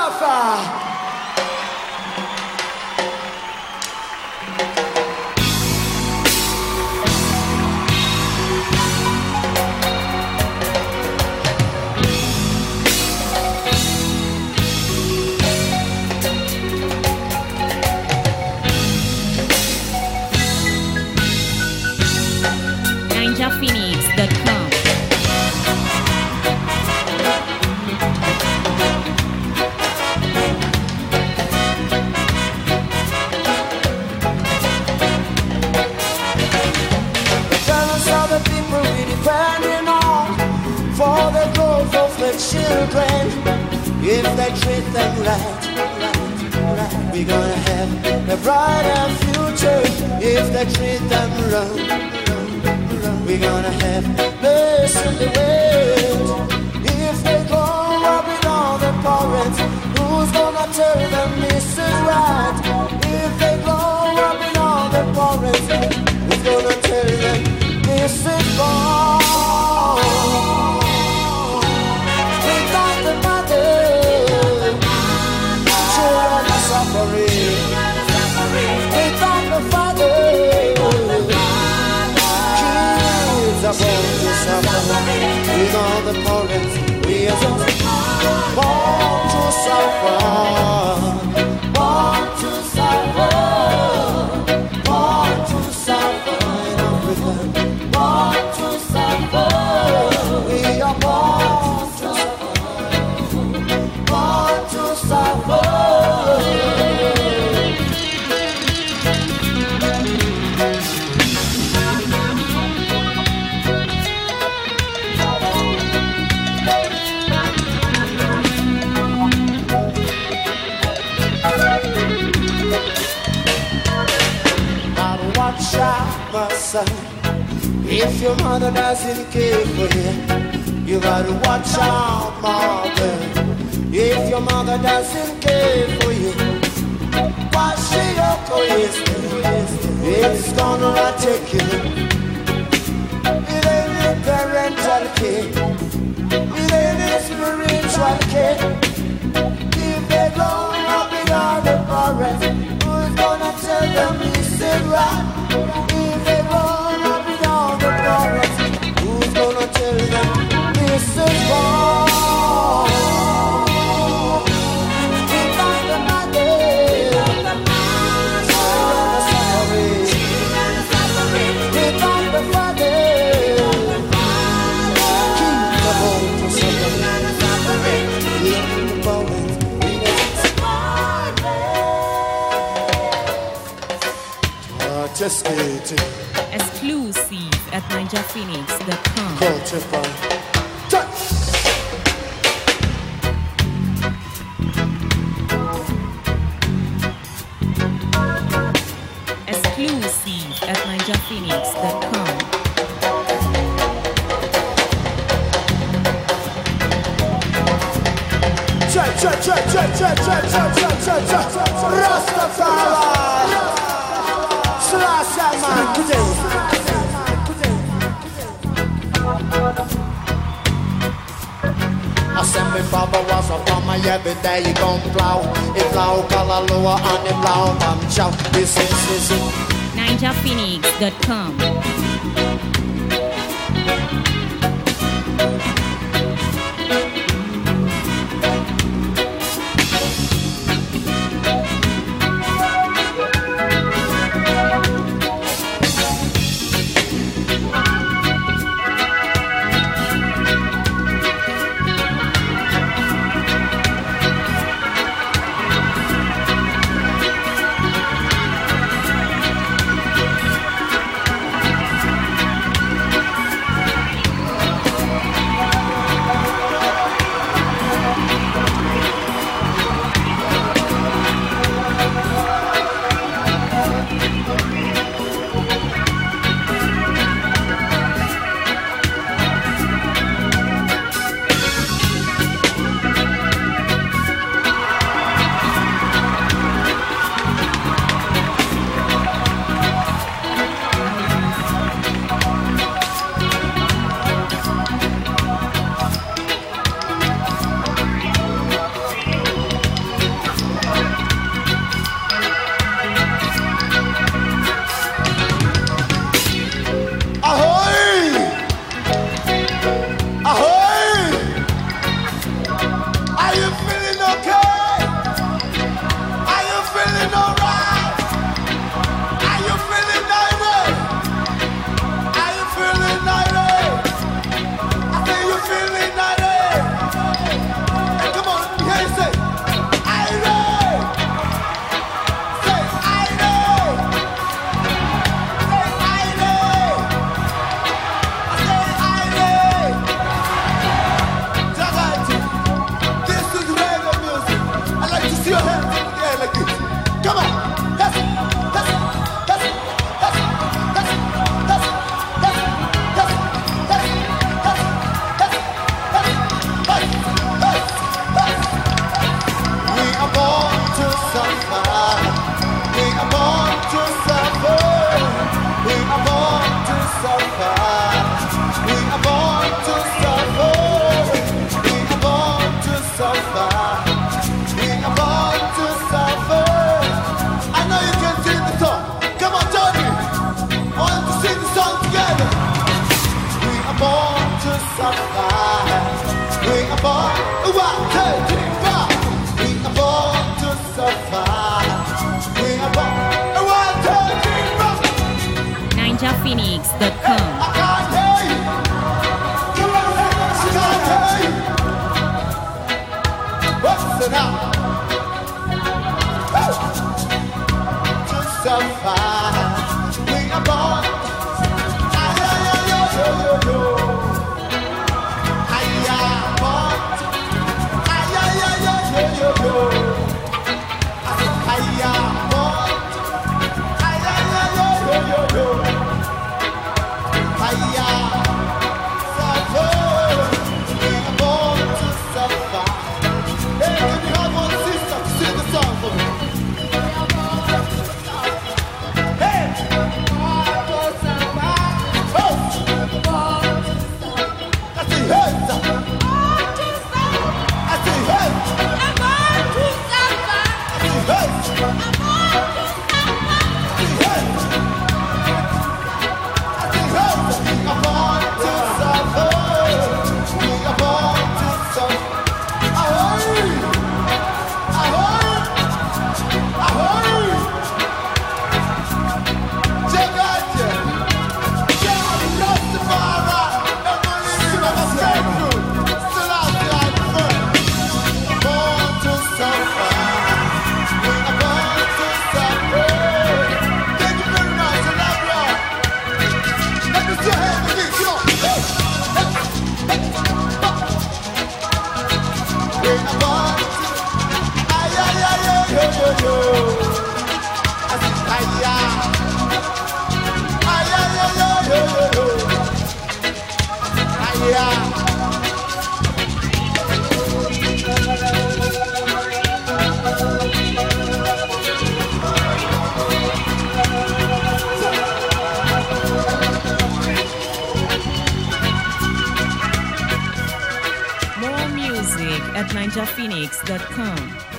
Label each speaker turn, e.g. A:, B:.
A: Rastafari.
B: NinjaPhoenix.com.
A: For the growth of the children, if they treat them right, we're gonna have a brighter future. If they treat them wrong, we're gonna have peace in the world. If they grow up with all the parents, who's gonna tell them this is right? If they grow up with all the parents, who's gonna tell them this is wrong? Without the father, kids are born to suffer. Without the parents, we are just born to suffer. Born to suffer. Born to suffer in Africa. Born to suffer. We are born to suffer. Born to suffer. Watch out, my son. If your mother doesn't care for you, you gotta watch out, mother. If your mother doesn't care for you, wash your clothes. It's gonna take you. It ain't a parental care. It ain't a spiritual care. If they grow up without the parents, who's gonna tell them this is right? If they grow up without the parents, who's gonna tell them this is wrong? Without the mother, without the father, keep the home for something.
B: Exclusive at NinjaPhoenix.com.
A: Culture Bar. Touch!
B: Exclusive at NinjaPhoenix.com.
A: Rastafari! Selassie man today. I said my father was a farmer every day he gon' plow. He plow Kalaloa and he plow Mamchow. This is
B: NinjaPhoenix.com. NinjaPhoenix.com. More music at NinjaPhoenix.com.